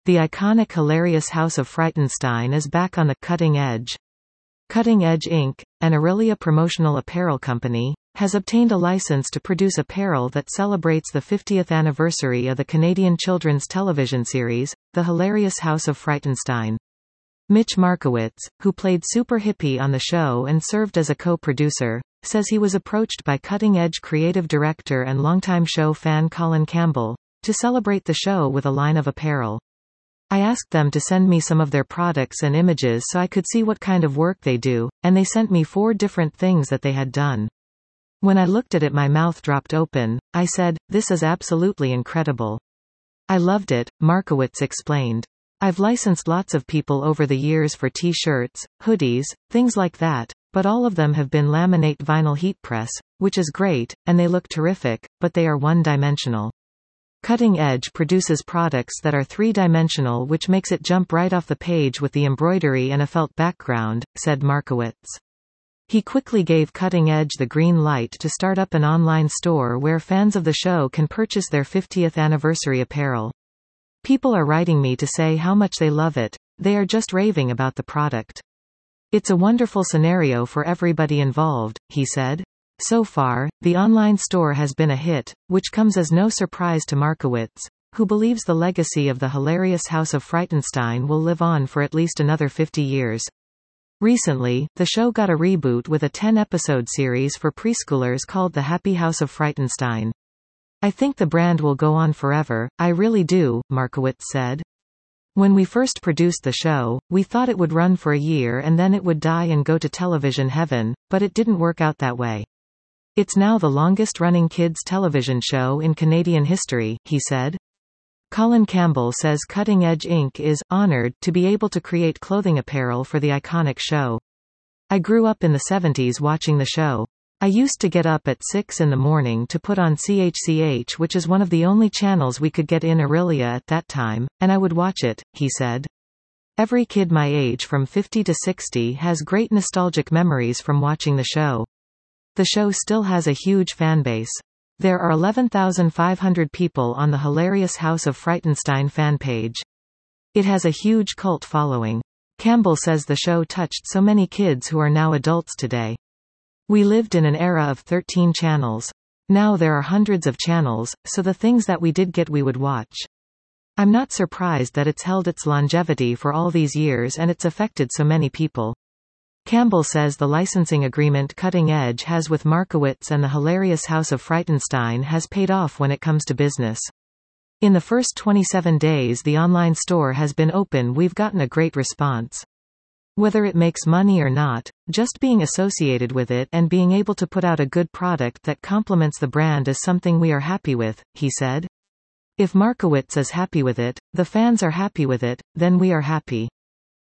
The iconic hilarious House of Frightenstein is back on the cutting edge. Cutting Edge Inc., an Aurelia promotional apparel company, has obtained a license to produce apparel that celebrates the 50th anniversary of the Canadian children's television series, The Hilarious House of Frightenstein. Mitch Markowitz, who played Super Hippie on the show and served as a co-producer, says he was approached by Cutting Edge creative director and longtime show fan Colin Campbell to celebrate the show with a line of apparel. I asked them to send me some of their products and images so I could see what kind of work they do, and they sent me 4 different things that they had done. When I looked at it, my mouth dropped open. I said, "This is absolutely incredible." I loved it, Markowitz explained. I've licensed lots of people over the years for t-shirts, hoodies, things like that, but all of them have been laminate vinyl heat press, which is great, and they look terrific, but they are one-dimensional. Cutting Edge produces products that are 3-dimensional, which makes it jump right off the page with the embroidery and a felt background, said Markowitz. He quickly gave Cutting Edge the green light to start up an online store where fans of the show can purchase their 50th anniversary apparel. People are writing me to say how much they love it. They are just raving about the product. It's a wonderful scenario for everybody involved, he said. So far, the online store has been a hit, which comes as no surprise to Markowitz, who believes the legacy of the hilarious House of Frightenstein will live on for at least another 50 years. Recently, the show got a reboot with a 10-episode series for preschoolers called The Happy House of Frightenstein. I think the brand will go on forever, I really do, Markowitz said. When we first produced the show, we thought it would run for a year and then it would die and go to television heaven, but it didn't work out that way. It's now the longest-running kids' television show in Canadian history, he said. Colin Campbell says Cutting Edge Inc. is honored to be able to create clothing apparel for the iconic show. I grew up in the 70s watching the show. I used to get up at 6 in the morning to put on CHCH, which is one of the only channels we could get in Aurelia at that time, and I would watch it, he said. Every kid my age from 50 to 60 has great nostalgic memories from watching the show. The show still has a huge fan base. There are 11,500 people on the hilarious House of Frightenstein fan page. It has a huge cult following. Campbell says the show touched so many kids who are now adults today. We lived in an era of 13 channels. Now there are hundreds of channels, so the things that we did get we would watch. I'm not surprised that it's held its longevity for all these years and it's affected so many people. Campbell says the licensing agreement Cutting Edge has with Markowitz and the hilarious House of Frightenstein has paid off when it comes to business. In the first 27 days the online store has been open, we've gotten a great response. Whether it makes money or not, just being associated with it and being able to put out a good product that complements the brand is something we are happy with, he said. If Markowitz is happy with it, the fans are happy with it, then we are happy.